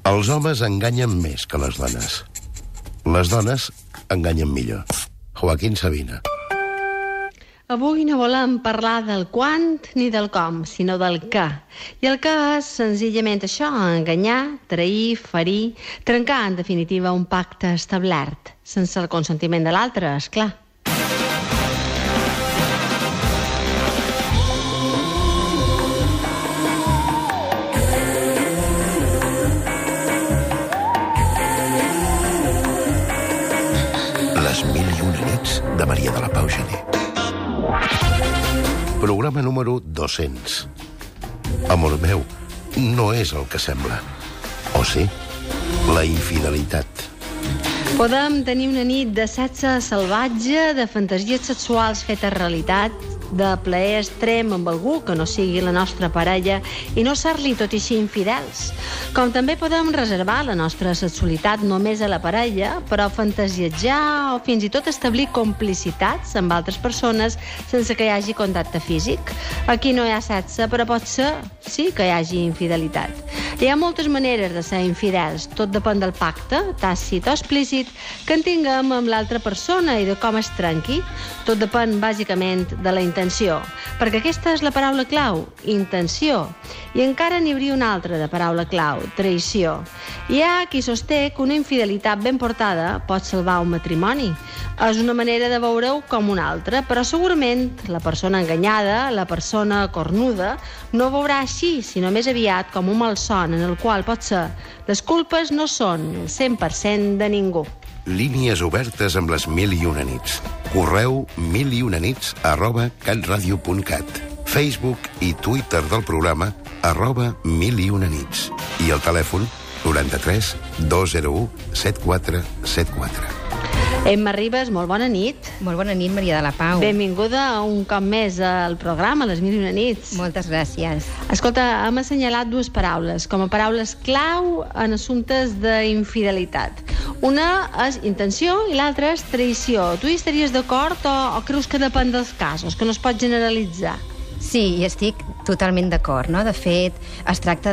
Els homes enganyen més que les dones. Les dones enganyen millor. Joaquín Sabina. Avui no volem parlar del quant ni del com, sinó del què. I el què és senzillament això, enganyar, trair, ferir, trencar, en definitiva, un pacte establert, sense el consentiment de l'altre, esclar. Les mil i una nits de Maria de la Pau Gené. Programa número 200. Amor meu, no és el que sembla. O sí? La infidelitat. Podem tenir una nit de sexe salvatge, de fantasies sexuals fetes realitat, de plaer extrem amb algú que no sigui la nostra parella i no ser-li tot i així infidels. Com també podem reservar la nostra sexualitat només a la parella, però fantasiejar o fins i tot establir complicitats amb altres persones sense que hi hagi contacte físic. Aquí no hi ha sexe, però pot ser, sí, que hi hagi infidelitat. Hi ha moltes maneres de ser infidels, tot depèn del pacte, tàcit o explícit, que en tinguem amb l'altra persona i de com es trenqui. Tot depèn bàsicament de la intenció, perquè aquesta és la paraula clau, intenció. I encara n'hi hauria una altra de paraula clau, traïció. Hi ha qui sosté que una infidelitat ben portada pot salvar un matrimoni. És una manera de veure-ho com una altra, però segurament la persona enganyada, la persona cornuda, no ho veurà així, sinó més aviat com un malson en el qual potser les culpes no són el 100% de ningú. Línies obertes amb les mil i una nits. Correu milionanits@catradio.cat. Facebook i Twitter del programa @milionanits. I el telèfon 93 201 7474. Emma Ribas, molt bona nit. Molt bona nit, Maria de la Pau. Benvinguda un cop més al programa, Les mil i una nits. Moltes gràcies. Escolta, hem assenyalat dues paraules com a paraules clau en assumptes d'infidelitat. Una és intenció i l'altra és traïció. Tu hi estaries d'acord o creus que depèn dels casos, que no es pot generalitzar? Sí, hi estic totalment d'acord, no? De fet, es tracta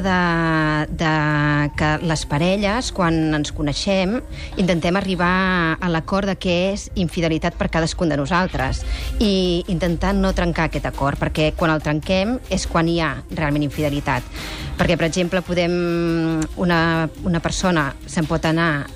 de que les parelles, quan ens coneixem, intentem arribar a l'acord de què és infidelitat per cadascun de nosaltres i intentar no trencar aquest acord, perquè quan el trenquem és quan hi ha realment infidelitat. Perquè, per exemple, una persona se'n pot anar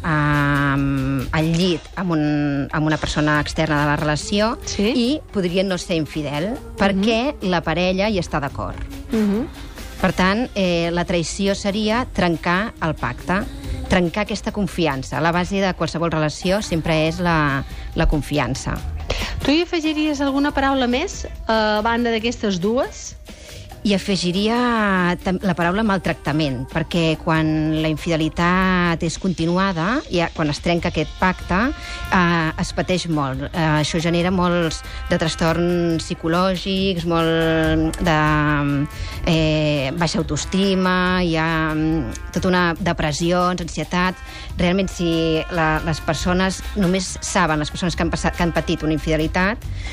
al llit amb una persona externa de la relació, sí? I podria no ser infidel perquè la parella hi està d'acord. Per tant, la traïció seria trencar el pacte, trencar aquesta confiança. La base de qualsevol relació sempre és la confiança. Tu hi afegiries alguna paraula més a banda d'aquestes dues? I afegiria la paraula maltractament, perquè quan la infidelitat és continuada, quan es trenca aquest pacte, es pateix molt. Això genera molts de trastorns psicològics, molt de baixa autoestima, hi ha tota una depressions, ansietat. Realment, si les persones només saben, les persones que han patit una infidelitat,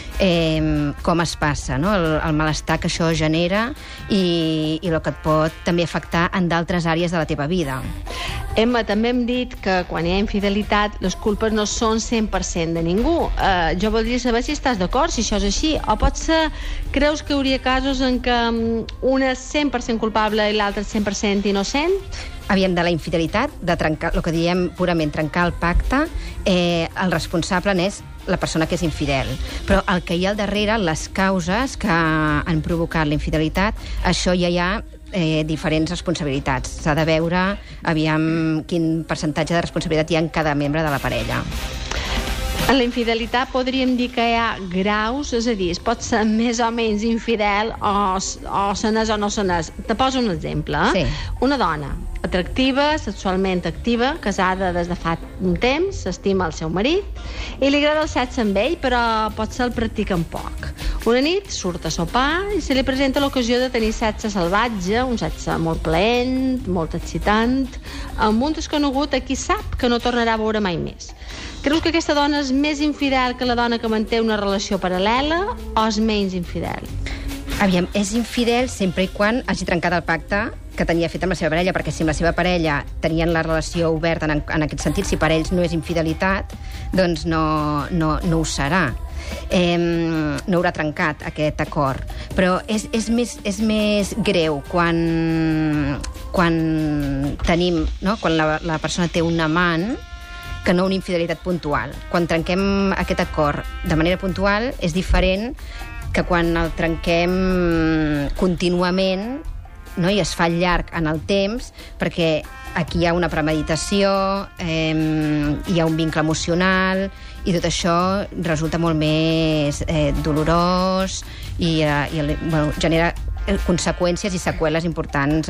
com es passa, no? El malestar que això genera i el que et pot també afectar en d'altres àrees de la teva vida. Emma, també hem dit que quan hi ha infidelitat les culpes no són 100% de ningú. Jo voldria saber si estàs d'acord, si això és així, o potser creus que hi hauria casos en què una és 100% culpable i l'altra és 100% innocent? Aviam, de la infidelitat, de trencar, el que diem purament trencar el pacte, el responsable n'és la persona que és infidel. Però el que hi ha al darrere, les causes que han provocat la infidelitat, això ja hi ha diferents responsabilitats. S'ha de veure, aviam, quin percentatge de responsabilitat hi ha en cada membre de la parella. En la infidelitat podríem dir que hi ha graus, és a dir, es pot ser més o menys infidel o se n'és o no se n'és. Te poso un exemple. Sí. Una dona atractiva, sexualment activa, casada des de fa un temps, s'estima el seu marit i li agrada el sexe amb ell, però potser el practica poc. Una nit surt a sopar i se li presenta l'ocasió de tenir sexe salvatge, un sexe molt plaent, molt excitant, amb un desconegut a qui sap que no tornarà a veure mai més. Creus que aquesta dona és més infidel que la dona que manté una relació paral·lela o és menys infidel? Aviam, és infidel sempre i quan hagi trencat el pacte que tenia fet amb la seva parella, perquè si amb la seva parella tenien la relació oberta en aquest sentit, si per ells no és infidelitat, doncs no ho serà. No haurà trencat aquest acord. Però és més greu quan tenim, no? Quan la persona té un amant, que no una infidelitat puntual. Quan trenquem aquest acord de manera puntual és diferent que quan el trenquem contínuament, no? I es fa llarg en el temps, perquè aquí hi ha una premeditació, hi ha un vincle emocional, i tot això resulta molt més dolorós i genera conseqüències i seqüeles importants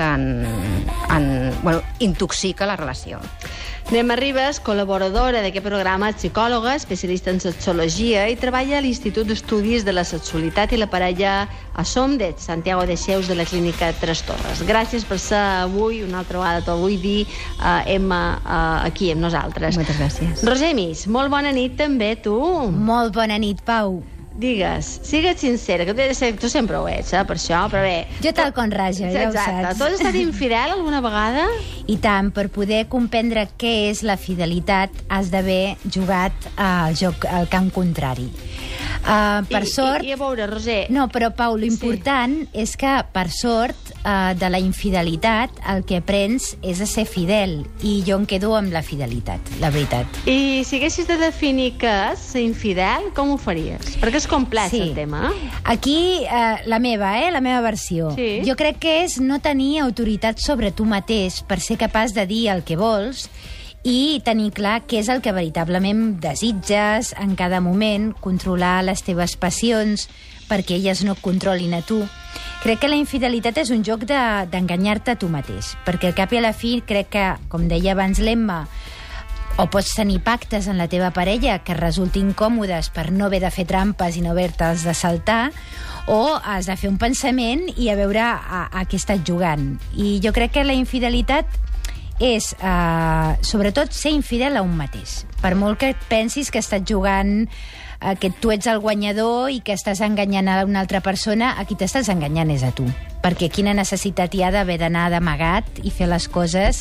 intoxica la relació. Nema Ribas, col·laboradora d'aquest programa, psicòloga, especialista en sexologia i treballa a l'Institut d'Estudis de la Sexualitat i la Parella a Som de Santiago de Xeus de la Clínica Tres Torres. Gràcies per ser avui, una altra vegada t'ho vull dir, Emma, aquí amb nosaltres. Moltes gràcies. Roser Mis, molt bona nit també, tu. Molt bona nit, Pau. Digues, sigue't sincera, que tu sempre ho ets, per això, però bé... Jo tal com raja, ja ho saps. Exacte. Tu has estat infidel alguna vegada? I tant, per poder comprendre què és la fidelitat has d'haver jugat al camp contrari. Per sort... I a veure, Roser... No, però Pau, l'important és que, per sort, de la infidelitat, el que aprens és a ser fidel, i jo em quedo amb la fidelitat, la veritat. I si haguessis de definir què és ser infidel, com ho faries? Perquè és complex, el tema. Aquí, la meva versió. Sí. Jo crec que és no tenir autoritat sobre tu mateix per ser capaç de dir el que vols i tenir clar què és el que veritablement desitges en cada moment, controlar les teves passions perquè elles no et controlin a tu. Crec que la infidelitat és un joc d'enganyar-te a tu mateix, perquè al cap i a la fi crec que, com deia abans l'Emma, o pots tenir pactes en la teva parella que resultin còmodes per no haver de fer trampes i no haver-te'ls de saltar, o has de fer un pensament i a veure a què estàs jugant. I jo crec que la infidelitat és, sobretot, ser infidel a un mateix. Per molt que pensis que estàs jugant, que tu ets el guanyador i que estàs enganyant a una altra persona, a qui t'estàs enganyant és a tu. Perquè quina necessitat hi ha d'haver d'anar d'amagat i fer les coses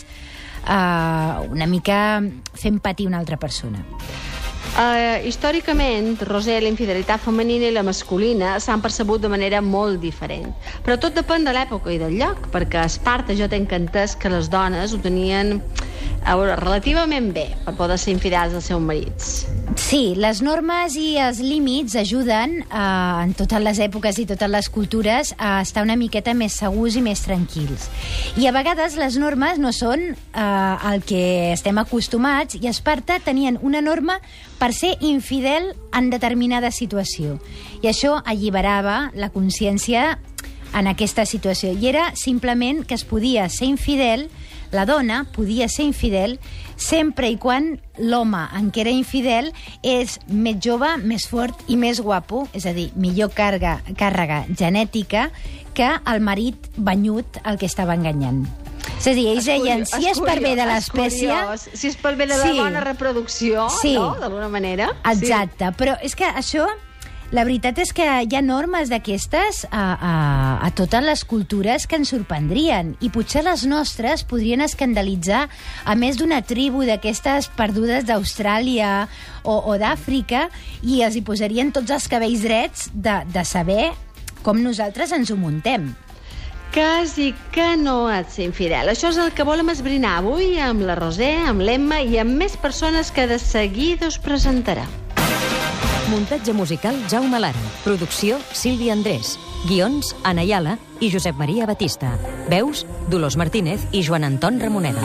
una mica fent patir una altra persona. Històricament, Roser, la infidelitat femenina i la masculina s'han percebut de manera molt diferent. Però tot depèn de l'època i del lloc, perquè a Esparta jo tenc entès que les dones ho tenien relativament bé per poder ser infidels als seus marits. Sí, les normes i els límits ajuden en totes les èpoques i totes les cultures a estar una miqueta més segurs i més tranquils. I a vegades les normes no són el que estem acostumats, i a Esparta tenien una norma per ser infidel en determinada situació. I això alliberava la consciència en aquesta situació. I era simplement que es podia ser infidel, la dona podia ser infidel sempre i quan l'home en què era infidel és més jove, més fort i més guapo, és a dir, millor càrrega genètica que el marit banyut al que estava enganyant. És a dir, ells deien, si és per bé de l'espècie... Si és per bé de la bona reproducció, no? D'alguna manera. Exacte, però és que això... La veritat és que hi ha normes d'aquestes a totes les cultures que ens sorprendrien, i potser les nostres podrien escandalitzar a més d'una tribu d'aquestes perdudes d'Austràlia o d'Àfrica, i els hi posarien tots els cabells drets de saber com nosaltres ens ho muntem. Que és i que no et ser infidel. Això és el que volem esbrinar avui amb la Roser, amb l'Emma i amb més persones que de seguida us presentarà. Muntatge musical Jaume Lara. Producció Sílvia Andrés. Guions Ana Ayala i Josep Maria Batista. Veus Dolors Martínez i Joan Anton Ramoneda.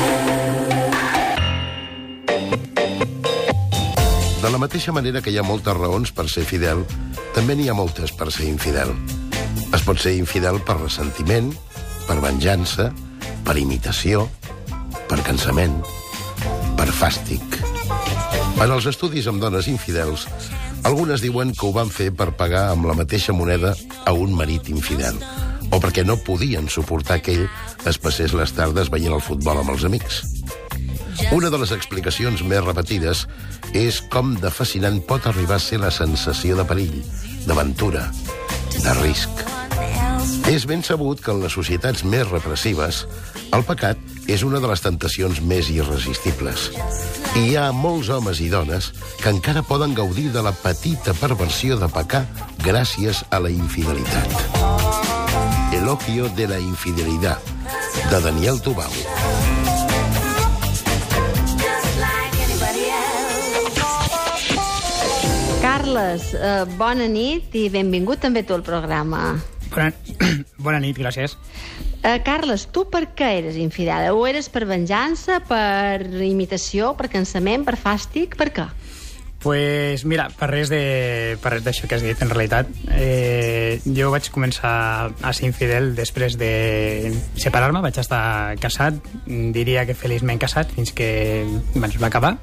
De la mateixa manera que hi ha moltes raons per ser fidel, també n'hi ha moltes per ser infidel. Es pot ser infidel per ressentiment, per venjança, per imitació, per cansament, per fàstic. En els estudis amb dones infidels, algunes diuen que ho van fer per pagar amb la mateixa moneda a un marit infidel, o perquè no podien suportar que ell es passés les tardes veient el futbol amb els amics. Una de les explicacions més repetides és com de fascinant pot arribar a ser la sensació de perill, d'aventura, de risc. És ben sabut que en les societats més repressives el pecat és una de les tentacions més irresistibles. I hi ha molts homes i dones que encara poden gaudir de la petita perversió de pecar gràcies a la infidelitat. Elogio de la infidelidad, de Daniel Tubau. Carles, bona nit i benvingut també tu al programa. Bona nit, gràcies. Carles, tu per què eres infidel? O eres per venjança, per imitació, per cansament, per fàstic? Per què? Pues mira, per res d'això que has dit, en realitat. Jo vaig començar a ser infidel després de separar-me. Vaig estar casat, diria que feliçment casat, fins que va acabar.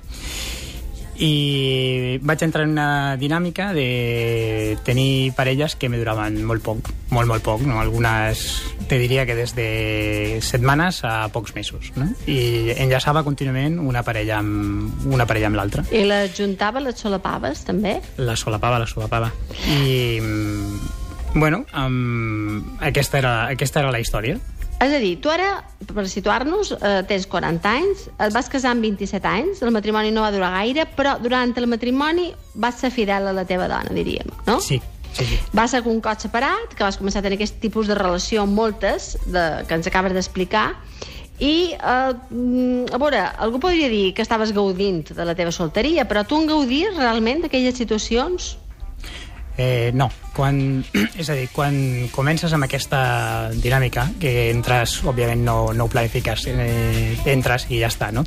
I vaig entrar en una dinàmica de tenir parelles que me duraven molt poc, molt poc, no? Algunes te diria que des de setmanes a pocs mesos, no? I enllaçava contínuament una parella amb l'altra. I les juntaves, les solapaves, també? La solapava. I, bueno, aquesta era la història. És a dir, tu ara, per situar-nos, tens 40 anys, et vas casar amb 27 anys, el matrimoni no va durar gaire, però durant el matrimoni vas ser fidel a la teva dona, diríem, no? Sí. Va ser un cop separat, que vas començar a tenir aquest tipus de relació amb moltes, que ens acabes d'explicar, i, a veure, algú podria dir que estaves gaudint de la teva solteria, però tu en gaudies realment d'aquelles situacions? No. És a dir, quan comences amb aquesta dinàmica, que entres, òbviament no ho planifiques, entres i ja està, no?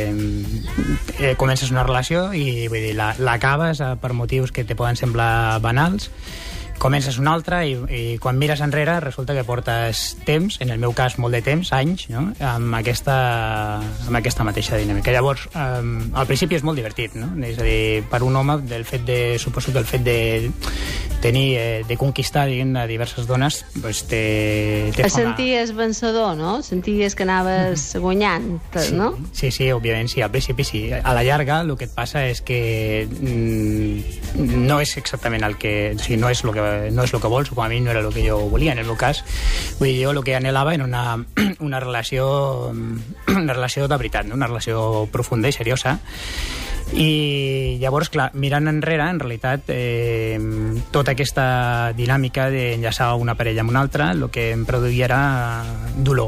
Comences una relació i vull dir, l'acabes per motius que te poden semblar banals, comences una altra i quan mires enrere resulta que portes temps, en el meu cas molt de temps, anys, no? amb aquesta mateixa dinàmica. Llavors, al principi és molt divertit, no? És a dir, per un home, suposo que el fet de tenir, de conquistar, diguem, a diverses dones, doncs té fama. Senties vencedor, no? Senties que anaves guanyant, no? Sí, òbviament, sí, al principi sí. A la llarga, el que et passa és que no és exactament el que... O sigui, no és el que vols, o com a mi no era el que jo volia. En el meu cas, vull dir, jo el que anhelava era una relació de veritat, no? Una relació profunda i seriosa. I llavors, clar, mirant enrere, en realitat, tota aquesta dinàmica d'enllaçar una parella amb una altra, el que em produïa era dolor.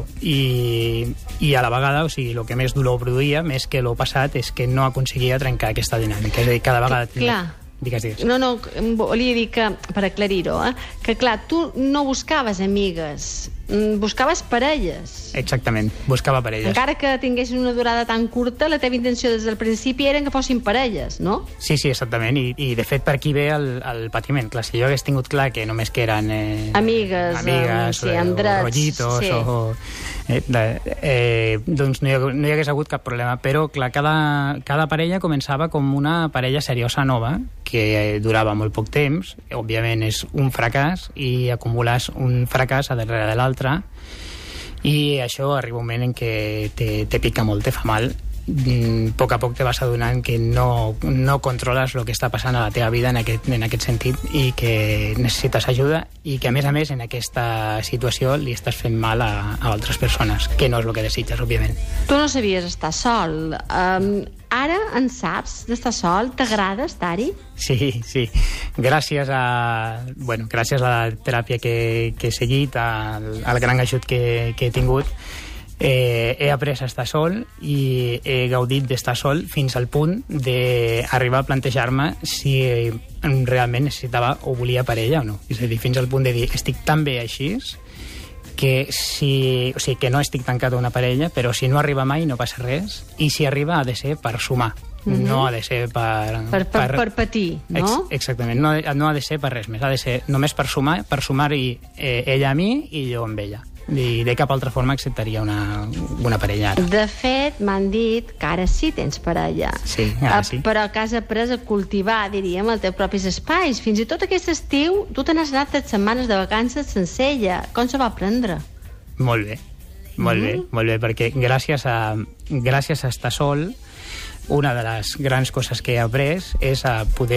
I a la vegada, o sigui, el que més dolor produïa, més que el passat, és que no aconseguia trencar aquesta dinàmica. És a dir, cada vegada... Clar. Digues. No, volia dir que, per aclarir-ho, que clar, tu no buscaves amigues, buscaves parelles. Exactament, buscava parelles. Encara que tinguessin una durada tan curta, la teva intenció des del principi era que fossin parelles, no? Sí, exactament, i de fet per aquí ve el patiment. Clar, si jo hagués tingut clar que només que eren amigues sí, amb drets, rotllitos, sí. Doncs no hi hagués hagut cap problema, però clar, cada parella començava com una parella seriosa nova, que durava molt poc temps, òbviament és un fracàs, i acumules un fracàs a darrere de l'altre, i això arriba un moment en què te pica molt, te fa mal. A poc a poc te vas adonant que no controles el que està passant a la teva vida en aquest sentit, i que necessites ajuda, i que a més en aquesta situació li estàs fent mal a altres persones, que no és el que desitges, òbviament. Tu no sabies estar sol. Ara en saps d'estar sol? T'agrada estar-hi? Sí. Gràcies a la teràpia que he seguit, al gran ajut que he tingut, he après a estar sol i he gaudit d'estar sol fins al punt d'arribar a plantejar-me si realment necessitava o volia parella o no. És a dir, fins al punt de dir, estic tan bé així que que no estic tancat a una parella, però si no arriba mai no passa res, i si arriba ha de ser per sumar, no ha de ser per patir, no? Exactament, no ha de ser per res més, ha de ser només per sumar-hi ella a mi i jo amb ella. I de cap altra forma acceptaria una parella ara. De fet, m'han dit que ara sí tens parella. Sí, ara sí. Però que has après a cultivar, diríem, els teus propis espais. Fins i tot aquest estiu, tu te n'has anat 3 setmanes de vacances sense ella. Com se va prendre? Molt bé, perquè gràcies a estar sol, una de les grans coses que he après és a poder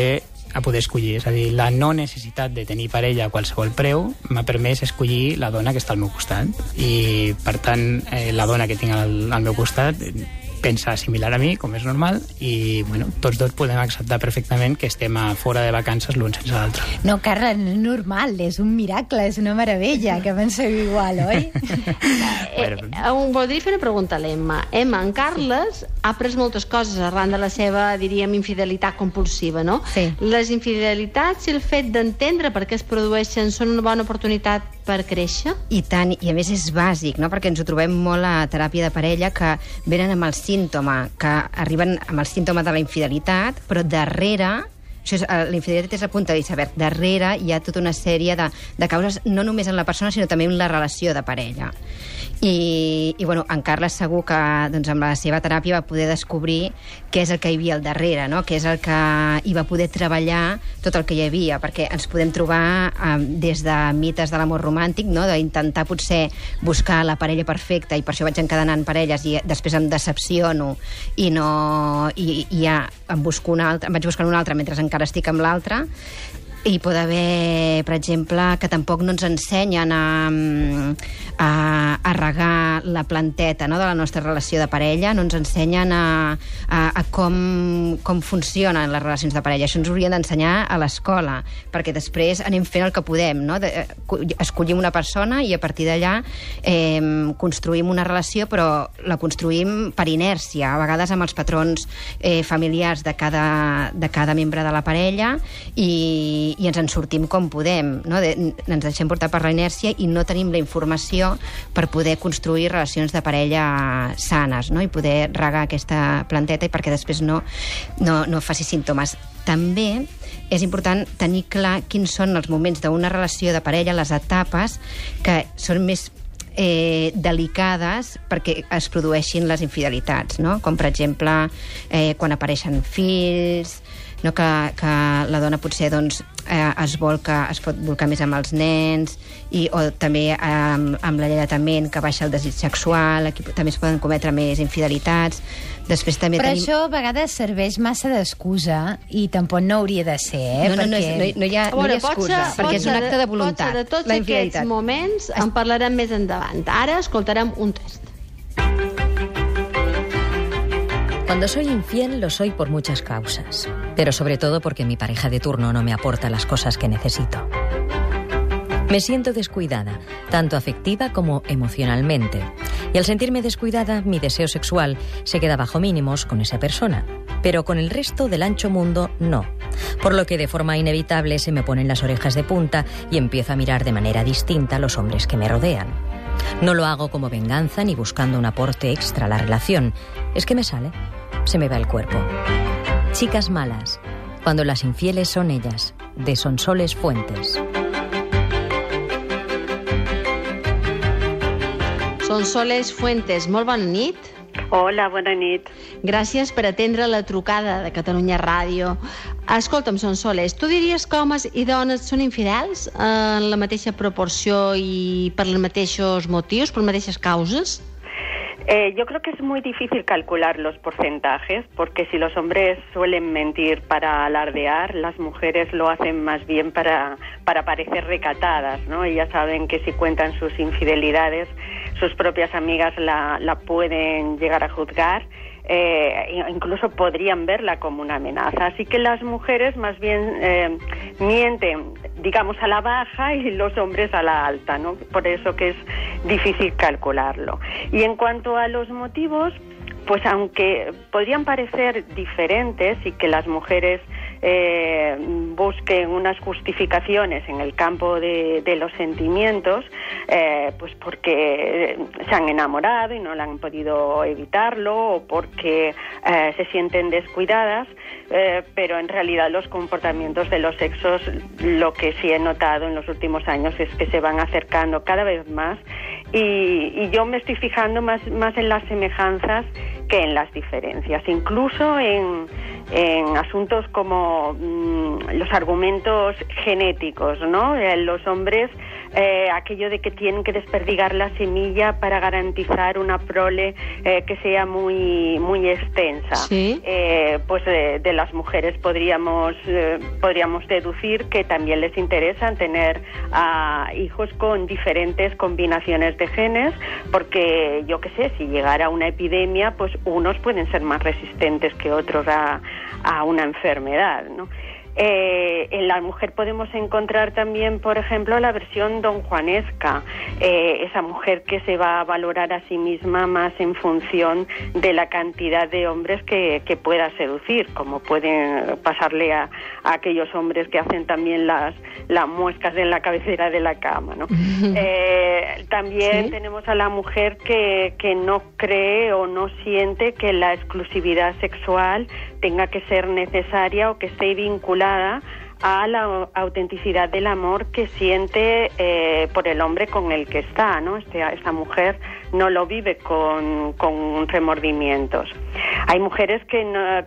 a poder escollir. És a dir, la no necessitat de tenir parella a qualsevol preu m'ha permès escollir la dona que està al meu costat. I, per tant, la dona que tinc al meu costat pensa similar a mi, com és normal, i bueno, tots dos podem acceptar perfectament que estem a fora de vacances l'un sense l'altre. No, Carles, no és normal, és un miracle, és una meravella que penseu igual, oi? Voldria fer una pregunta a l'Emma. Emma, en Carles ha après moltes coses arran de la seva, diríem, infidelitat compulsiva, no? Sí. Les infidelitats i el fet d'entendre per què es produeixen són una bona oportunitat per créixer? I tant, i a més és bàsic, no? Perquè ens ho trobem molt a teràpia de parella, que venen amb el símptoma, que arriben amb el símptoma de la infidelitat, però darrere... La infidelitat és la punta de l'iceberg. Darrere hi ha tota una sèrie de causes, no només en la persona, sinó també en la relació de parella. I bueno, en Carles segur que doncs, amb la seva teràpia va poder descobrir què és el que hi havia al darrere, no? Què és el que hi va poder treballar tot el que hi havia, perquè ens podem trobar des de mites de l'amor romàntic, no? D'intentar potser buscar la parella perfecta, i per això vaig encadenant parelles i després em decepciono i ja em vaig buscant una altra mentre encara estic amb l'altra. I pot haver, per exemple, que tampoc no ens ensenyen a regar la planteta, no?, de la nostra relació de parella, no ens ensenyen a com funcionen les relacions de parella. Això ens haurien d'ensenyar a l'escola, perquè després anem fent el que podem, no? Escollim una persona i a partir d'allà construïm una relació, però la construïm per inèrcia, a vegades amb els patrons familiars de cada membre de la parella, i ens en sortim com podem, no? Ens deixem portar per la inèrcia i no tenim la informació per poder construir relacions de parella sanes, no? I poder regar aquesta planteta i perquè després no faci símptomes. També és important tenir clar quins són els moments d'una relació de parella, les etapes que són més delicades perquè es produeixin les infidelitats, no? Com per exemple quan apareixen fills, no? Que la dona potser doncs, es pot volcar més amb els nens, o també amb l'alletament, que baixa el desig sexual, aquí també es poden cometre més infidelitats. Després també Però això a vegades serveix massa d'excusa i tampoc no hauria de ser, No hi ha excusa, perquè és un acte de voluntat. De tots aquests moments en parlarem més endavant. Ara escoltarem un test. Cuando soy infiel, lo soy por muchas causas, pero sobre todo porque mi pareja de turno no me aporta las cosas que necesito. Me siento descuidada, tanto afectiva como emocionalmente, y al sentirme descuidada, mi deseo sexual se queda bajo mínimos con esa persona, pero con el resto del ancho mundo no, por lo que de forma inevitable se me ponen las orejas de punta y empiezo a mirar de manera distinta a los hombres que me rodean. No lo hago como venganza ni buscando un aporte extra a la relación, es que me sale. Se me va el cuerpo. Chicas malas, cuando las infieles son ellas, de Sonsoles Fuentes. Sonsoles Fuentes, molt bona nit. Hola, bona nit. Gràcies per atendre la trucada de Catalunya Ràdio. Escolta'm, Sonsoles, tu diries que homes i dones són infidels en la mateixa proporció y per els mateixos motius, per les mateixes causes? Yo creo que es muy difícil calcular los porcentajes, porque si los hombres suelen mentir para alardear, las mujeres lo hacen más bien para parecer recatadas, ¿no? Ellas saben que si cuentan sus infidelidades, sus propias amigas la pueden llegar a juzgar, incluso podrían verla como una amenaza. Así que las mujeres más bien mienten, digamos, a la baja y los hombres a la alta, ¿no? Por eso que es difícil calcularlo. Y en cuanto a los motivos, pues aunque podrían parecer diferentes y que las mujeres busquen unas justificaciones en el campo de los sentimientos, pues porque se han enamorado y no lo han podido evitarlo, o porque se sienten descuidadas, pero en realidad los comportamientos de los sexos, lo que sí he notado en los últimos años es que se van acercando cada vez más, y yo me estoy fijando más en las semejanzas que en las diferencias, incluso en asuntos como los argumentos genéticos, ¿no? Los hombres aquello de que tienen que desperdigar la semilla para garantizar una prole que sea muy, muy extensa. Sí. Pues de las mujeres podríamos deducir que también les interesa tener hijos con diferentes combinaciones de genes, porque yo qué sé, si llegara una epidemia, pues unos pueden ser más resistentes que otros a una enfermedad, ¿no? En la mujer podemos encontrar también, por ejemplo, la versión donjuanesca, esa mujer que se va a valorar a sí misma más en función de la cantidad de hombres que pueda seducir, como pueden pasarle a aquellos hombres que hacen también las muescas en la cabecera de la cama, ¿no? También ¿sí? Tenemos a la mujer que no cree o no siente que la exclusividad sexual tenga que ser necesaria o que esté vinculada a la autenticidad del amor que siente por el hombre con el que está, ¿no? Esta mujer no lo vive con remordimientos. Hay mujeres que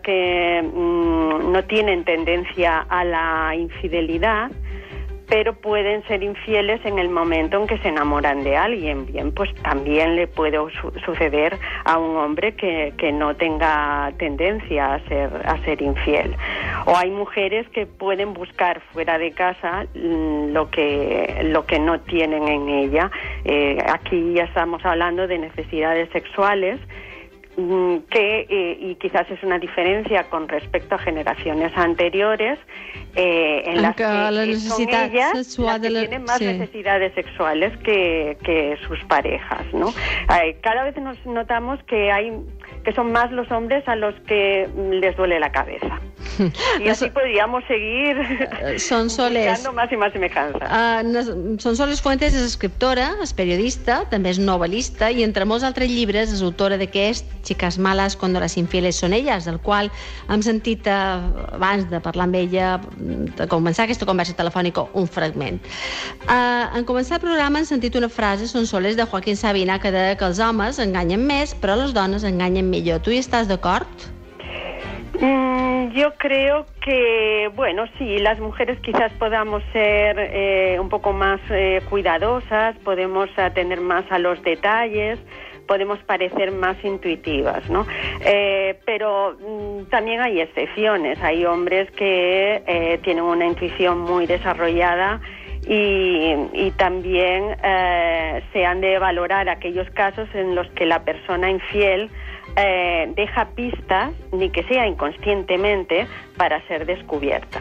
no tienen tendencia a la infidelidad, pero pueden ser infieles en el momento en que se enamoran de alguien. Bien, pues también le puede suceder a un hombre que no tenga tendencia a ser infiel. O hay mujeres que pueden buscar fuera de casa lo que no tienen en ella. Aquí ya estamos hablando de necesidades sexuales, y quizás es una diferencia con respecto a generaciones anteriores, en las que la necessitat son ellas sexual las que tienen más necesidades sexuales que sus parejas, ¿no? Cada vez nos notamos que son más los hombres a los que les duele la cabeza. I així podríamos seguir buscando más y más semejances. Sonsoles Fuentes és escriptora, és periodista, també és novel·lista i entre molts altres llibres és autora d'aquest Chicas malas cuando las infieles son ellas, del qual hem sentit abans de parlar amb ella, de començar aquesta conversa telefònica, un fragment. En començar el programa hem sentit una frase, Sonsoles, de Joaquín Sabina, que deia que els homes enganyen més, però les dones enganyen millor. Tu hi estàs d'acord? Yo creo que, bueno, sí, las mujeres quizás podamos ser un poco más cuidadosas, podemos atender más a los detalles, podemos parecer más intuitivas, ¿no? Pero también hay excepciones, hay hombres que tienen una intuición muy desarrollada y también se han de valorar aquellos casos en los que la persona infiel deja pistas, ni que sea inconscientemente, para ser descubiertas.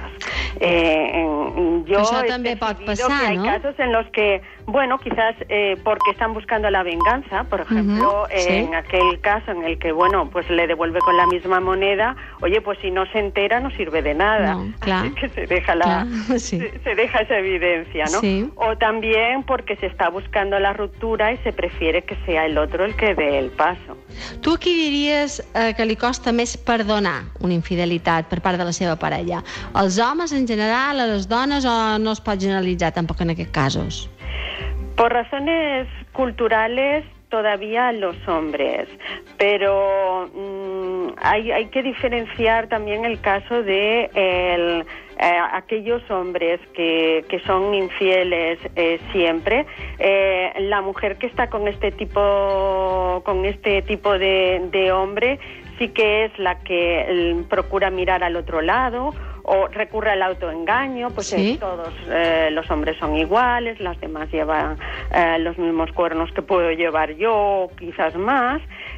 Yo això també pot passar, que hay casos en los que, bueno, quizás porque están buscando la venganza, por ejemplo, en aquel caso en el que, bueno, pues le devuelve con la misma moneda, oye, pues si no se entera no sirve de nada. No, clar. Así que se deja esa evidencia, ¿no? Sí. O también porque se está buscando la ruptura y se prefiere que sea el otro el que dé el paso. Tu qui diries que li costa més perdonar una infidelitat per part de la seva parella? Els homes en general, a les dones, o no es pot generalitzar tampoc en aquests casos? Por razones culturales, todavía los hombres, pero hay que diferenciar también el caso de aquellos hombres que son infieles siempre. La mujer que está con este tipo de hombre sí que es la que procura mirar al otro lado o recurre al autoengaño, pues ¿sí? Todos los hombres son iguales, las demás llevan los mismos cuernos que puedo llevar yo, quizás más,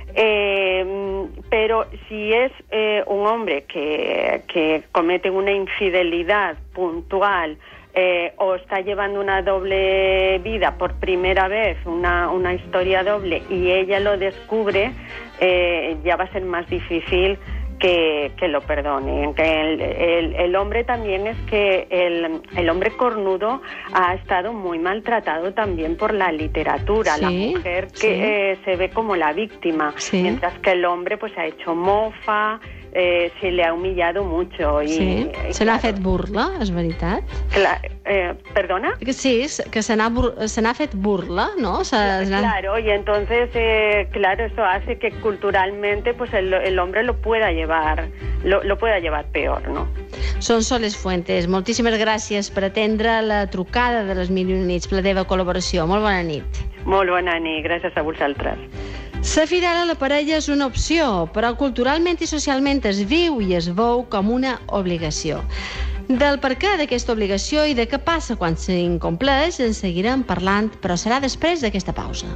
pero si es un hombre que comete una infidelidad puntual, o está llevando una doble vida por primera vez, una historia doble, y ella lo descubre, ya va a ser más difícil que lo perdone. El hombre también es que el hombre cornudo ha estado muy maltratado también por la literatura, la mujer que se ve como la víctima, mientras que el hombre pues ha hecho mofa, se le ha humillado mucho. Sí, se n'ha fet burla, és veritat? ¿Perdona? Sí, que se n'ha fet burla, ¿no? Claro, y entonces, claro, eso hace que culturalmente pues el hombre lo pueda llevar peor, ¿no? Són Soles Fuentes, moltíssimes gràcies per atendre la trucada de les Mil i una nits, per la teva col·laboració. Molt bona nit. Molt bona nit, gràcies a vosaltres. Ser fidel a la parella és una opció, però culturalment i socialment es viu i es veu com una obligació. Del per què d'aquesta obligació i de què passa quan s'incompleix en seguirem parlant, però serà després d'aquesta pausa.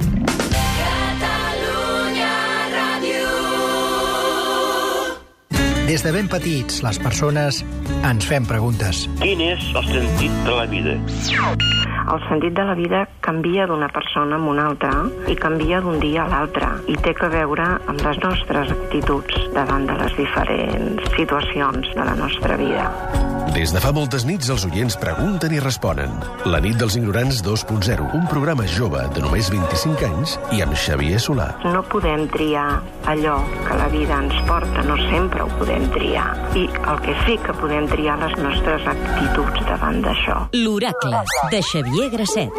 Des de ben petits, les persones ens fem preguntes. Quin és el sentit de la vida? El sentit de la vida canvia d'una persona a una altra i canvia d'un dia a l'altre i té que veure amb les nostres actituds davant de les diferents situacions de la nostra vida. Des de fa moltes nits els oients pregunten i responen. La nit dels ignorants 2.0, un programa jove de només 25 anys i amb Xavier Solà. No podem triar allò que la vida ens porta, no sempre ho podem triar. I el que sí que podem triar les nostres actituds davant d'això. L'Oracle, de Xavier Grasset.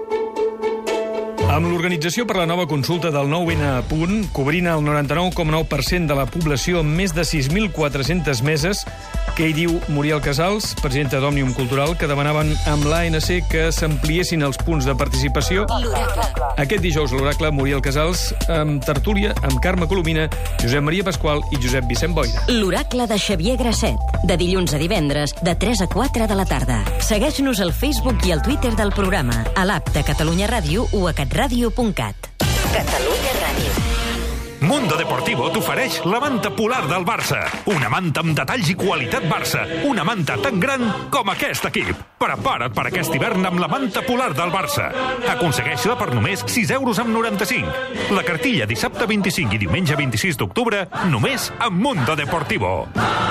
Amb l'Organització per la Nova Consulta del 9N a punt, cobrint el 99,9% de la població amb més de 6.400 meses, què hi diu Muriel Casals, presidenta d'Òmnium Cultural, que demanaven amb l'ANC que s'ampliessin els punts de participació? Aquest dijous l'Oracle, Muriel Casals, amb tertúlia, amb Carme Colomina, Josep Maria Pasqual i Josep Vicent Boira. L'Oracle de Xavier Grasset, de dilluns a divendres, de 3 a 4 de la tarda. Segueix-nos al Facebook i al Twitter del programa, a l'app de Catalunya Ràdio o a catradio.cat. Catalunya Ràdio. Mundo Deportivo t'ofereix la manta polar del Barça. Una manta amb detalls i qualitat Barça. Una manta tan gran com aquest equip. Prepara't per aquest hivern amb la manta polar del Barça. Aconsegueix-la per només 6,95 €. La cartilla dissabte 25 i diumenge 26 d'octubre només amb Mundo Deportivo.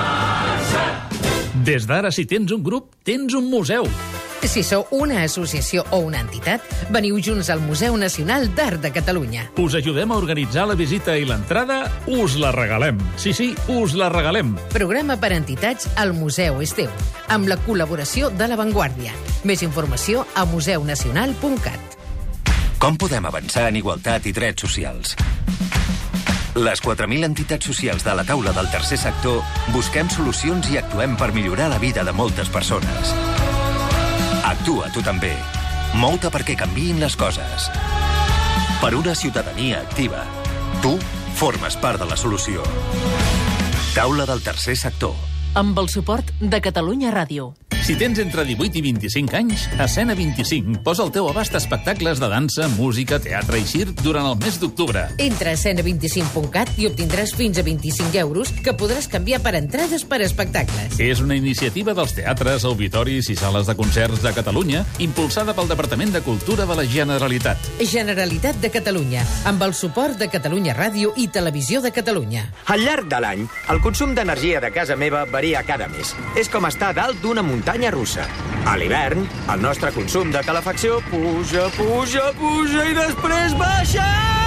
Des d'ara, si tens un grup, tens un museu. Si sou una associació o una entitat, veniu junts al Museu Nacional d'Art de Catalunya. Us ajudem a organitzar la visita i l'entrada, us la regalem. Sí, us la regalem. Programa per entitats al Museu Esteu, amb la col·laboració de La Vanguardia. Més informació a museunacional.cat. Com podem avançar en igualtat i drets socials? Les 4.000 entitats socials de la taula del tercer sector busquem solucions i actuem per millorar la vida de moltes persones. Actua tu també. Mou-te perquè canviïn les coses. Per una ciutadania activa. Tu formes part de la solució. Taula del tercer sector. Amb el suport de Catalunya Ràdio. Si tens entre 18 i 25 anys, Escena 25 posa al teu abast espectacles de dansa, música, teatre i circ durant el mes d'octubre. Entra a escena25.cat i obtindràs fins a 25 € que podràs canviar per entrades per espectacles. És una iniciativa dels teatres, auditoris i sales de concerts de Catalunya, impulsada pel Departament de Cultura de la Generalitat. Generalitat de Catalunya, amb el suport de Catalunya Ràdio i Televisió de Catalunya. Al llarg de l'any, el consum d'energia de casa meva varia cada mes. És com estar dalt d'una muntanya russa. A l'hivern, el nostre consum de calefacció puja i després baixa!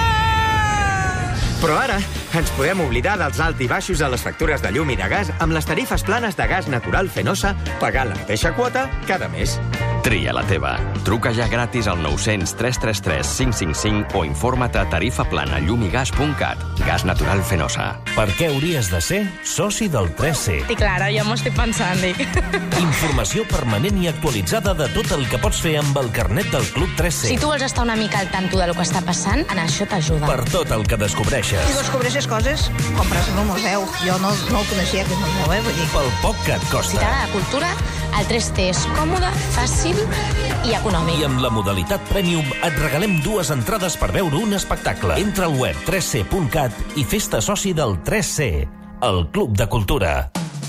Però ara ens podem oblidar dels alts i baixos a les factures de llum i de gas amb les tarifes planes de gas natural Fenosa pagant la mateixa quota cada mes. Tria la teva. Truca ja gratis al 900 333 555 o informa't a tarifaplana-llumigas.cat. Gas natural Fenosa. Per què hauries de ser soci del 3C? I claro, ja m'ho estic pensant, dic. Informació permanent i actualitzada de tot el que pots fer amb el carnet del Club 3C. Si tu vols estar una mica al tanto del que està passant, en això t'ajuda. Per tot el que descobreixes. Si descobreixes coses, compres-lo al museu. Jo no el coneixia, aquest museu, vull dir. Pel poc que et costa. Si t'agrada cultura, el 3T és còmode, fàcil i econòmic. I amb la modalitat Premium et regalem 2 entrades per veure un espectacle. Entra al web 3C.cat i fes-te soci del 3C, el Club de Cultura.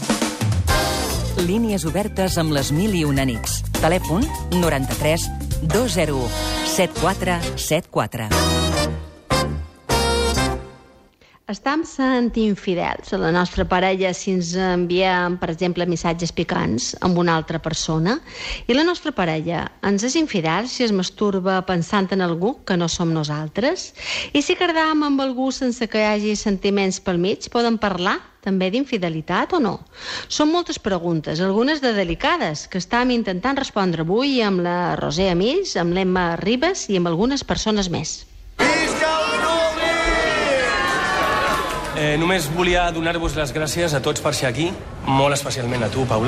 Línies obertes amb les 1001 nits. Telèfon 93 201 7474. Estam sent infidels a la nostra parella si ens enviem, per exemple, missatges picants amb una altra persona, i la nostra parella ens és infidel si es masturba pensant en algú que no som nosaltres, i si cardam amb algú sense que hi hagi sentiments pel mig, poden parlar també d'infidelitat o no? Són moltes preguntes, algunes de delicades, que estem intentant respondre avui amb la Roser Amills, amb l'Emma Ribas i amb algunes persones més. Només volia donar-vos les gràcies a tots per ser aquí, molt especialment a tu, Paula.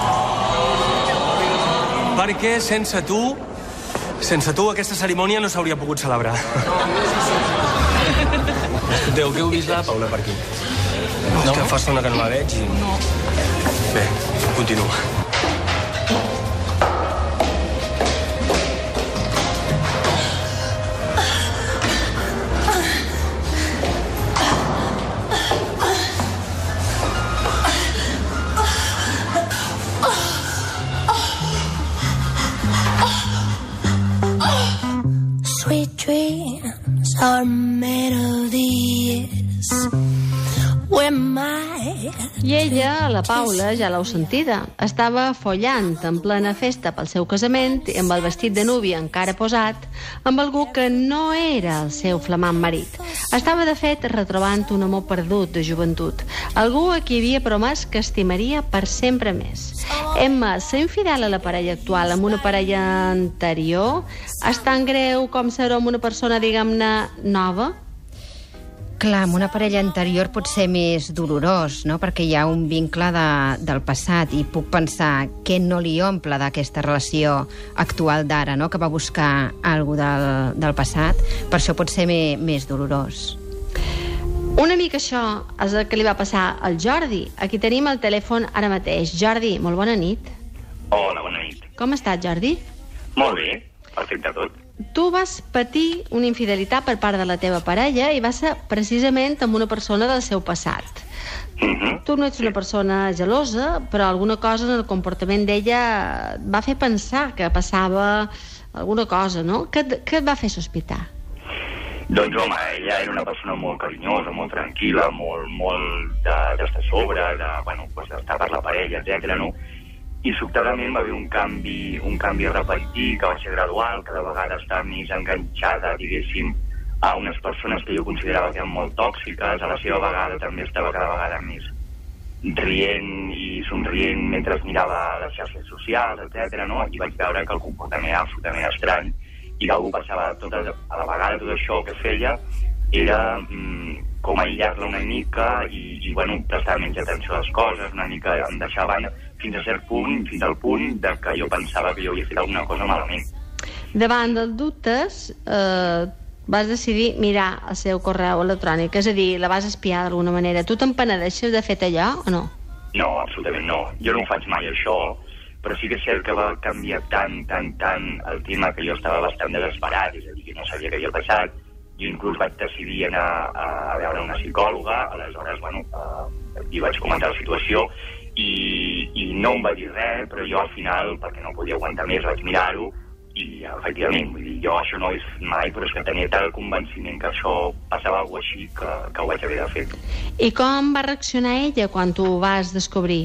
Perquè sense tu aquesta cerimònia no s'hauria pogut celebrar. Escolteu, que heu vist la Paula per aquí? És que fa estona que no la veig i... Bé, continua. Are melodies when my... I ella, la Paula, ja l'heu sentida. Estava follant en plena festa pel seu casament i amb el vestit de núvia encara posat amb algú que no era el seu flamant marit. Estava, de fet, retrobant un amor perdut de joventut. Algú a qui havia promès que estimaria per sempre més. Emma, ser infidel a la parella actual amb una parella anterior és tan greu com ser amb una persona, diguem-ne, nova? Clar, amb una parella anterior pot ser més dolorós, no? Perquè hi ha un vincle del passat i puc pensar què no li omple d'aquesta relació actual d'ara, no? Que va buscar alguna cosa del passat. Per això pot ser més dolorós. Una mica això és el que li va passar al Jordi. Aquí tenim el telèfon ara mateix. Jordi, molt bona nit. Hola, bona nit. Com estàs, Jordi? Molt bé, perfecte tot. Tu vas patir una infidelitat per part de la teva parella i va ser precisament amb una persona del seu passat. Tu no ets una persona gelosa, però alguna cosa en el comportament d'ella et va fer pensar que passava alguna cosa, no? Què et va fer sospitar? Doncs, home, ella era una persona molt carinyosa, molt tranquil·la, molt d'estar a sobre, d'estar per la parella, etc. no? I sobtadament va haver un canvi a repetir, que va ser gradual, cada vegada estava més enganxada, diguéssim, a unes persones que jo considerava que eren molt tòxiques, a la seva vegada també estava cada vegada més rient i somrient mentre mirava les xarxes socials, etc. no? I vaig veure que el comportament era absolutament estrany i que algú passava a la vegada tot això que feia era com aïllar-la una mica i prestar menys atenció a les coses, una mica em deixava banda fins a cert punt, fins al punt de que jo pensava que jo havia fet alguna cosa malament. Davant dels dubtes vas decidir mirar el seu correu electrònic, és a dir, la vas espiar d'alguna manera. Tu te'n penedeixes de fet allò o no? No, absolutament no. Jo no ho faig mai això, però sí que és cert que va canviar tant el tema que jo estava bastant desesperat, és a dir, que no sabia què havia passat. Jo inclús vaig decidir anar a veure una psicòloga, aleshores, li vaig comentar la situació i no em va dir res, però jo al final, perquè no podia aguantar més, vaig mirar-ho i efectivament, vull dir, jo això no ho he fet mai, però és que tenia tal convenciment que això passava alguna cosa així que ho vaig haver de fer. I com va reaccionar ella quan tu ho vas descobrir?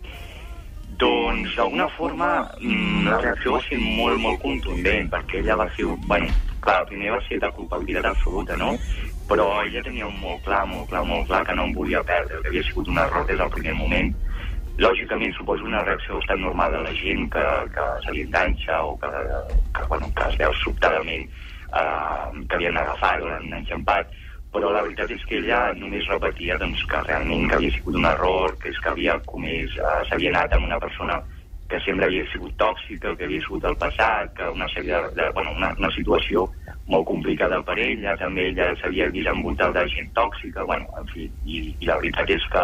Doncs, d'alguna forma, la reacció va ser molt contundent, perquè ella va ser... Clar, primer va ser de culpabilitat absoluta, no? Però ella tenia molt clar que no em volia perdre, que havia sigut un error des del primer moment. Lògicament, suposo una reacció bastant normal de la gent que se li enganxa o que es veu sobtadament que havien agafat o l'han enxampat, però la veritat és que ella només repetia que realment que havia sigut un error, que és que s'havia anat amb una persona que sempre havia sigut tòxica, que havia sigut el passat, que una situació molt complicada per ella, també ella s'havia vist envoltada de gent tòxica, en fi, i la veritat és que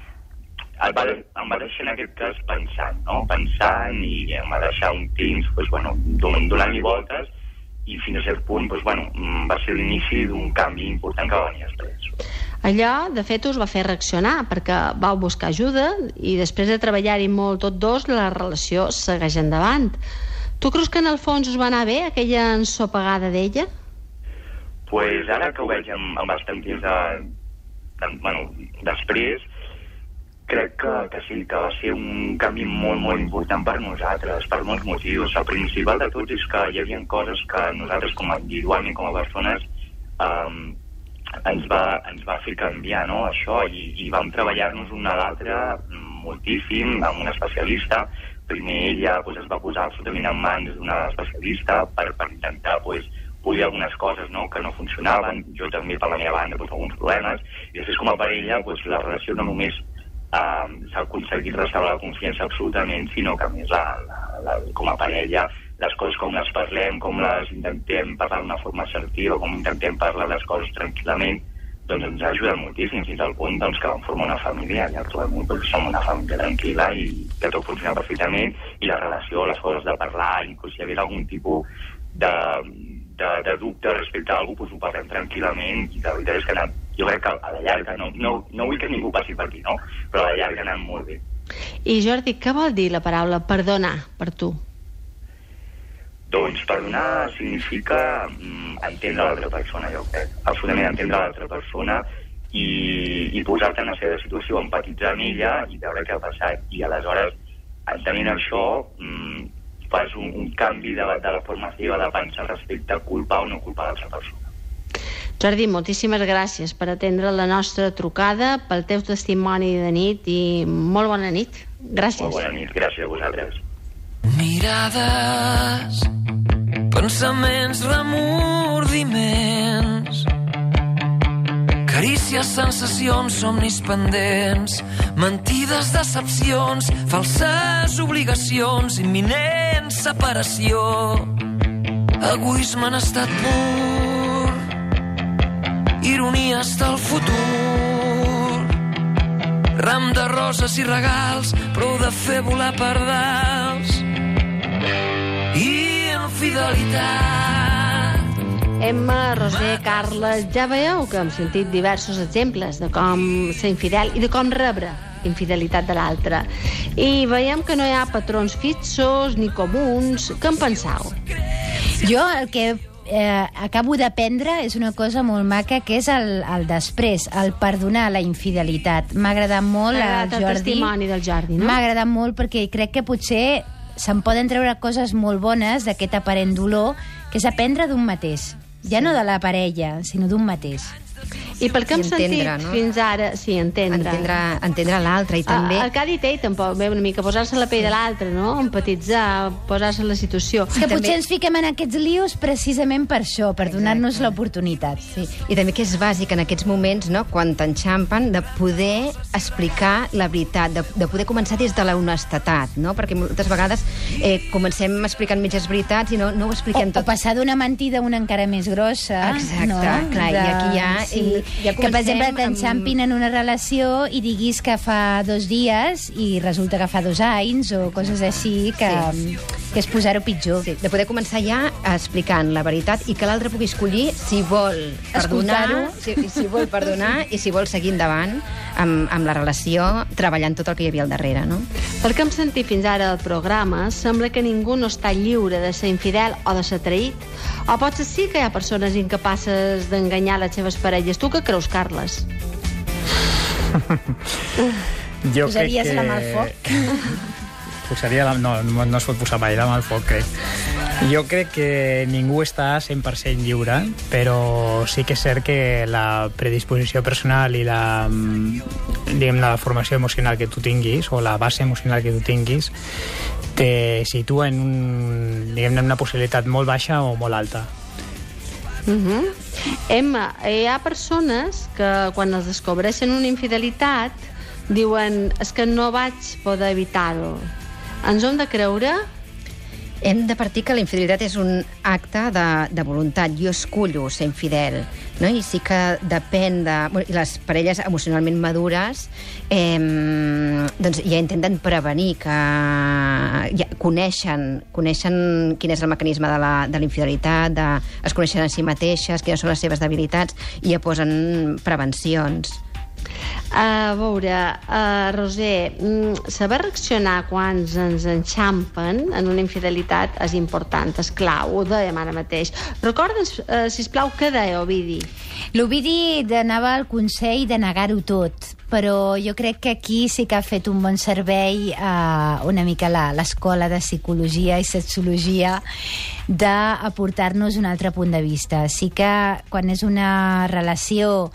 em va deixar en aquest cas pensant i em va deixar un temps donant-li voltes i fins a cert punt va ser l'inici d'un canvi important que va venir després. Allò, de fet, us va fer reaccionar perquè vau buscar ajuda i després de treballar-hi molt tots dos, la relació segueix endavant. Tu creus que en el fons us va anar bé aquella ensopegada d'ella? Pues ara que ho veig amb bastant temps després, crec que sí, que va ser un canvi molt, molt important per nosaltres, per molts motius. El principal de tots és que hi havia coses que nosaltres, individualment, com a persones, ens va fer canviar, no?, això, i vam treballar-nos un a l'altre moltíssim amb un especialista. Primer ella es va posar absolutament en mans d'una especialista per intentar polir algunes coses que no funcionaven, jo també per la meva banda alguns problemes, i després com a parella la relació no només s'ha aconseguit restaurar la confiança absolutament, sinó que a més com a parella les coses com les parlem, com les intentem parlar d'una forma assertiva, com intentem parlar les coses tranquil·lament, doncs ens ha ajudat moltíssim fins al punt que vam formar una família i actualment som una família tranquil·la i que tot funciona perfectament, i la relació, les coses de parlar, inclús si hi hagués algun tipus de dubte respecte a alguna cosa, ho parlem tranquil·lament, i la veritat és que jo crec que a la llarga, no vull que ningú passi per aquí, no? Però a la llarga ha anat molt bé. I Jordi, què vol dir la paraula perdonar per tu? Doncs perdonar significa entendre l'altra persona, jo crec. Absolutament entendre l'altra persona i posar-te en la seva situació, empatitzar amb ella i veure què ha passat. I aleshores, entenent això, fas un canvi de la forma seva de pensar respecte a culpar o no culpar l'altra persona. Jordi, moltíssimes gràcies per atendre la nostra trucada, pel teu testimoni de nit i molt bona nit. Gràcies. Molt bona nit, gràcies a vosaltres. Mirades, pensaments, remordiments, carícies, sensacions, somnis pendents, mentides, decepcions, falses obligacions, imminent separació, egoisme en estat pur, ironies del futur, ram de roses i regals, prou de fer volar pardals, infidelitat. Emma, Roser, Carles, ja veieu que hem sentit diversos exemples de com ser infidel i de com rebre infidelitat de l'altre. I veiem que no hi ha patrons fixos ni comuns. Què en penseu? Jo el que acabo d'aprendre és una cosa molt maca, que és el després, el perdonar la infidelitat. M'ha agradat molt el testimoni del Jordi, no? M'ha agradat molt perquè crec que potser se'n poden treure coses molt bones d'aquest aparent dolor, que és aprendre d'un mateix. Ja no de la parella, sinó d'un mateix. I pel que hem sentit fins ara... Sí, entendre l'altre i també... El que ha dit ell tampoc, una mica posar-se la pell de l'altre, no? Empatitzar, posar-se en la situació. És que potser ens fiquem en aquests lios precisament per això, per donar-nos l'oportunitat. Sí. I també que és bàsic en aquests moments, no?, quan t'enxampen, de poder explicar la veritat, de poder començar des de l'honestedat, no? Perquè moltes vegades comencem explicant mitges veritats i no ho expliquem tot. O passar d'una mentida a una encara més grossa. Exacte, clar, i aquí ja... que, per exemple, t'enxampin en una relació i diguis que fa 2 dies i resulta que fa 2 anys o coses així, que és posar-ho pitjor. Sí, de poder començar ja explicant la veritat i que l'altre pugui escollir si vol perdonar, si vol perdonar i si vol seguir endavant amb la relació, treballant tot el que hi havia al darrere, no? Pel que hem sentit fins ara al programa, sembla que ningú no està lliure de ser infidel o de ser traït. O potser sí que hi ha persones incapaces d'enganyar les seves parelles. Tu què creus, Carles? Jo Posaries crec que... la mà al foc? No es pot posar mai la mà al foc, crec. Jo crec que ningú està 100% lliure, però sí que és cert que la predisposició personal i la formació emocional que tu tinguis, o la base emocional que tu tinguis, te situa en una possibilitat molt baixa o molt alta. Emma, hi ha persones que quan es descobreixen una infidelitat diuen, és que no vaig poder evitar-ho. Ens ho hem de creure? Hem de partir que la infidelitat és un acte de voluntat. Jo escullo ser infidel, no? I sí que depèn de... I les parelles emocionalment madures doncs ja intenten prevenir, que ja coneixen quin és el mecanisme de la infidelitat, es coneixen a si mateixes, quines són les seves debilitats, i ja posen prevencions. A veure, Roser, saber reaccionar quan ens enxampen en una infidelitat és important, és clau, ho dèiem ara mateix. Recorda'ns, sisplau, què deia Ovidi? L'Ovidi anava al consell de negar-ho tot, però jo crec que aquí sí que ha fet un bon servei una mica l'escola de psicologia i sexologia d'aportar-nos un altre punt de vista. Sí que quan és una relació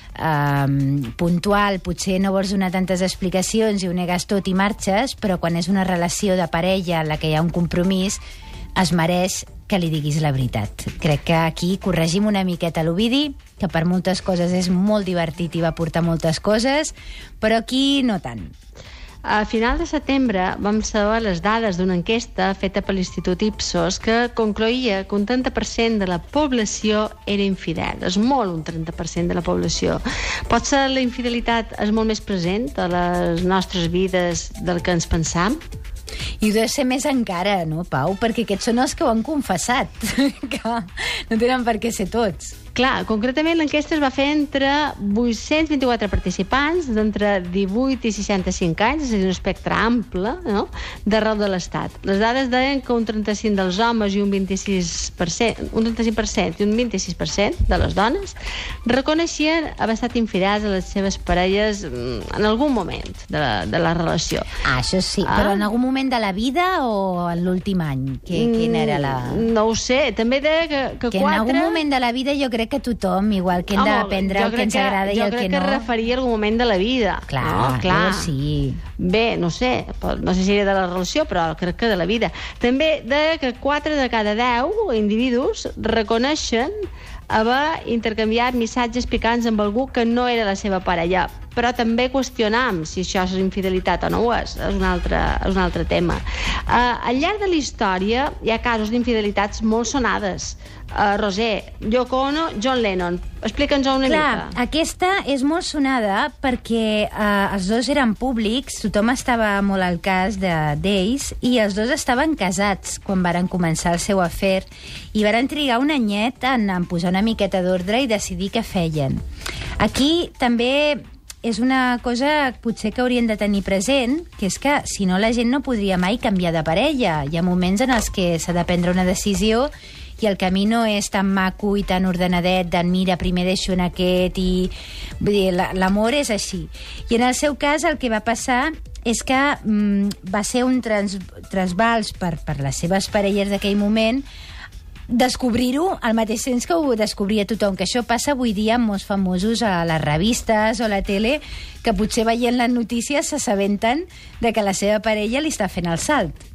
puntual, potser no vols donar tantes explicacions i ho negues tot i marxes, però quan és una relació de parella en la que hi ha un compromís, es mereix que li diguis la veritat. Crec que aquí corregim una miqueta l'Ovidi, que per moltes coses és molt divertit i va portar moltes coses, però aquí no tant. A final de setembre vam saber les dades d'una enquesta feta per l'Institut Ipsos que concloïa que un 30% de la població era infidel. És molt, un 30% de la població. Potser la infidelitat és molt més present a les nostres vides del que ens pensam? I ho deu ser més encara, no, Pau? Perquè aquests són els que ho han confessat, que no tenen per què ser tots. Clar, concretament l'enquesta es va fer entre 824 participants d'entre 18 i 65 anys, és a dir, un espectre ample, no?, d'arreu de l'Estat. Les dades deien que un 35% dels homes i un 35% i un 26% de les dones reconeixien haver estat infidels a les seves parelles en algun moment de la relació. Això sí, però en algun moment de la vida o en l'últim any? Quina era la... No ho sé, també deia que 4... en algun moment de la vida jo crec que tothom, igual que hem d'aprendre el que ens agrada i el que no... Jo crec que es referia a algun moment de la vida. Clar, sí. Bé, no sé si era de la relació, però crec que de la vida. També deia que 4 de cada 10 individus reconeixen haver intercanviat missatges picants amb algú que no era la seva parella. Però també qüestionam si això és infidelitat o no ho és. És un altre tema. Al llarg de la història hi ha casos d'infidelitats molt sonades. Roser, Yoko Ono, John Lennon. Explica'ns-ho una mica. Clar, aquesta és molt sonada perquè els dos eren públics, tothom estava molt al cas d'ells i els dos estaven casats quan varen començar el seu afer i varen trigar un anyet en posar una miqueta d'ordre i decidir què feien. Aquí també és una cosa potser que haurien de tenir present, que és que si no la gent no podria mai canviar de parella. Hi ha moments en els que s'ha de prendre una decisió i el camí no és tan maco i tan ordenadet de mira, primer deixo en aquest i... Vull dir, l'amor és així. I en el seu cas el que va passar és que va ser un trasbals per les seves parelles d'aquell moment descobrir-ho al mateix temps que ho descobria tothom, que això passa avui dia amb molts famosos a les revistes o a la tele, que potser veient les notícies s'assabenten de que la seva parella li està fent el salt.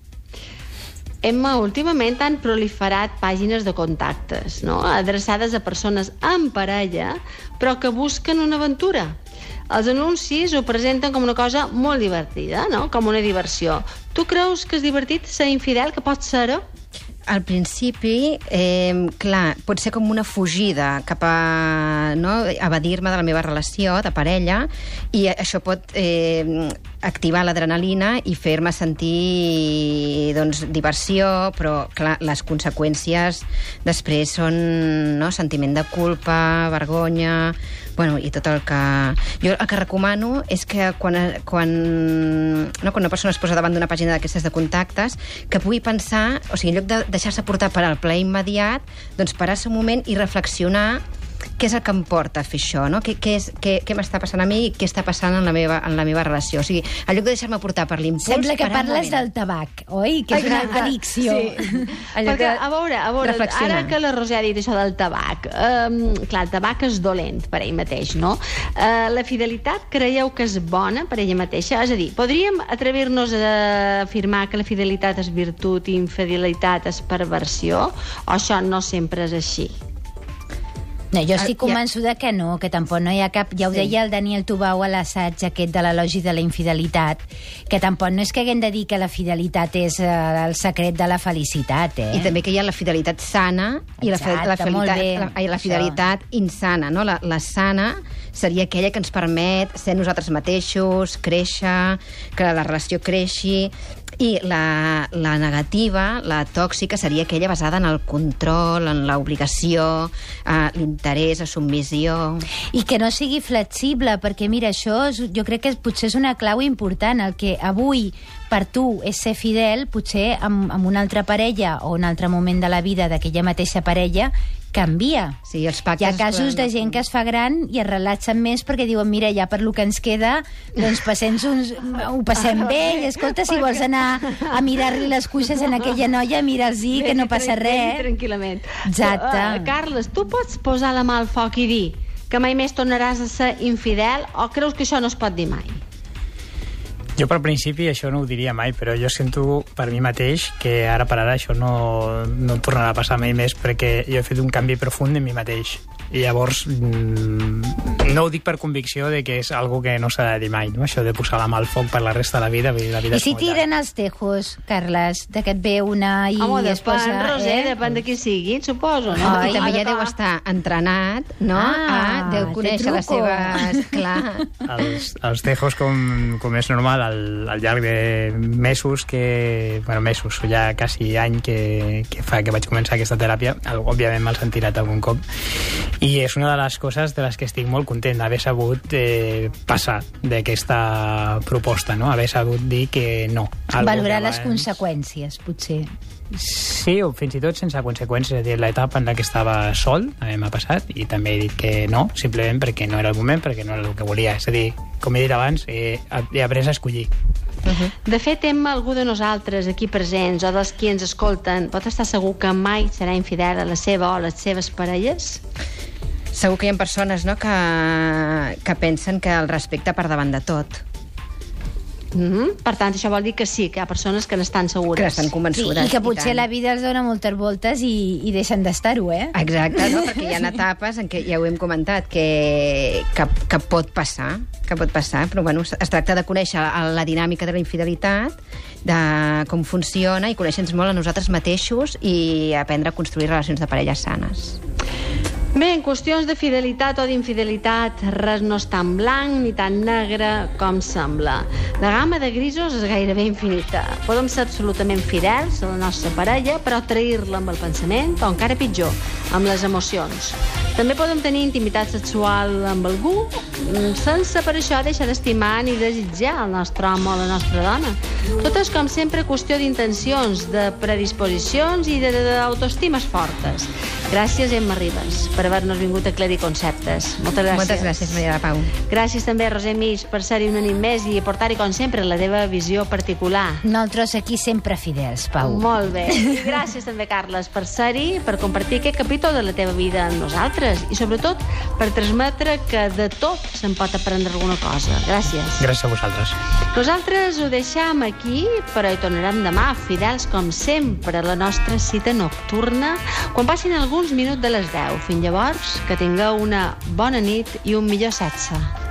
Emma, últimament han proliferat pàgines de contactes, no?, adreçades a persones amb parella, però que busquen una aventura. Els anuncis ho presenten com una cosa molt divertida, no?, com una diversió. Tu creus que és divertit ser infidel, que pot ser-ho? Al principi, clar, pot ser com una fugida cap a evadir-me de la meva relació de parella i això pot activar l'adrenalina i fer-me sentir diversió, però clar, les conseqüències després són sentiment de culpa, vergonya, i tot el que... Jo el que recomano és que quan una persona es posa davant d'una pàgina d'aquestes de contactes, que pugui pensar, o sigui, en lloc de deixar-se portar per al plaer immediat, doncs parar-se un moment i reflexionar què és el que em porta a fer això, no? Què m'està passant a mi i què està passant en la meva relació. O sigui, en lloc de deixar-me portar per l'impuls... Sembla que parles del tabac, oi? Que és una addicció. Sí. Perquè, a veure, ara que la Roser ha dit això del tabac, clar, el tabac és dolent per ell mateix, no? La fidelitat creieu que és bona per ella mateixa? És a dir, podríem atrevir-nos a afirmar que la fidelitat és virtut i infidelitat és perversió? O això no sempre és així? No, jo estic convençuda que no, que tampoc no hi ha cap... Ja ho deia el Daniel Tubau a l'assaig aquest de l'elogi de la infidelitat, que tampoc no és que haguem de dir que la fidelitat és el secret de la felicitat, I també que hi ha la fidelitat sana i la fidelitat insana, no? La sana seria aquella que ens permet ser nosaltres mateixos, créixer, que la relació creixi, i la negativa, la tòxica, seria aquella basada en el control, en l'obligació, l'interès, la submissió. I que no sigui flexible, perquè mira, això jo crec que potser és una clau important. El que avui per tu és ser fidel, potser amb una altra parella o un altre moment de la vida d'aquella mateixa parella canvia. Sí, els pactes... Hi ha casos de gent que es fa gran i es relaxen més perquè diuen, mira, ja per lo que ens queda, doncs ho passem bé, i escolta, si vols anar a mirar-li les cuixes a aquella noia, mira'ls-hi, que no passa res. Tranquil·lament. Exacte. Carles, tu pots posar la mà al foc i dir que mai més tornaràs a ser infidel, o creus que això no es pot dir mai? Jo per principi això no ho diria mai, però jo sento per mi mateix que ara per ara això no tornarà a passar mai més, perquè jo he fet un canvi profund en mi mateix. I llavors no ho dic per convicció de que és algo que no s'ha de dir mai, no? Això de posar la mà al foc per la resta de la vida. La vida I si tiren els tejos, Carles, de que et ve una i es posa... Roser, depèn de qui siguin, suposo, no? I també ja deu estar entrenat, no? Deu conèixer les seves... Clar. Els tejos, com és normal, al llarg de mesos, ja quasi any que fa que vaig començar aquesta teràpia, òbviament me'ls han tirat algun cop, i és una de les coses de les que estic molt content, haver sabut passar d'aquesta proposta, no? Haver sabut dir que no. Valorar les conseqüències, potser. Sí, o fins i tot sense conseqüències. És a dir, l'etapa en la que estava sol, m'ha passat, i també he dit que no, simplement perquè no era el moment, perquè no era el que volia. És a dir, com he dit abans, he après a escollir. De fet, algú de nosaltres aquí presents o dels qui ens escolten pot estar segur que mai serà infidel a la seva o a les seves parelles? Segur que hi ha persones, no, que pensen que el respecte per davant de tot. Per tant, això vol dir que sí, que hi ha persones que n'estan segures. Que n'estan convençudes. I que potser la vida els dona moltes voltes i deixen d'estar-ho, Exacte, no? Perquè hi ha etapes en què, ja ho hem comentat, que pot passar, però bueno, es tracta de conèixer la dinàmica de la infidelitat, de com funciona, i conèixer-nos molt a nosaltres mateixos i aprendre a construir relacions de parelles sanes. Bé, en qüestions de fidelitat o d'infidelitat, res no és tan blanc ni tan negre com sembla. La gamma de grisos és gairebé infinita. Podem ser absolutament fidels a la nostra parella, però trair-la amb el pensament, o encara pitjor, amb les emocions. També podem tenir intimitat sexual amb algú sense per això deixar d'estimar ni desitjar el nostre home o la nostra dona. Tot és, com sempre, qüestió d'intencions, de predisposicions i d'autoestimes fortes. Gràcies, Emma Ribas, per haver-nos vingut a aclarir conceptes. Moltes gràcies. Moltes gràcies, Maria de Pau. Gràcies també a Roser Mig per ser-hi una nit més i portar-hi, com sempre, la teva visió particular. Nosaltres aquí sempre fidels, Pau. Molt bé. I gràcies també, Carles, per ser-hi, per compartir aquest capítol de la teva vida amb nosaltres i, sobretot, per transmetre que de tot se'n pot aprendre alguna cosa. Gràcies. Gràcies a vosaltres. Nosaltres ho deixam aquí, però hi tornarem demà, fidels, com sempre, a la nostra cita nocturna, quan passin alguns minuts de les 10. Fins llavors, que tingueu una bona nit i un millor sexe.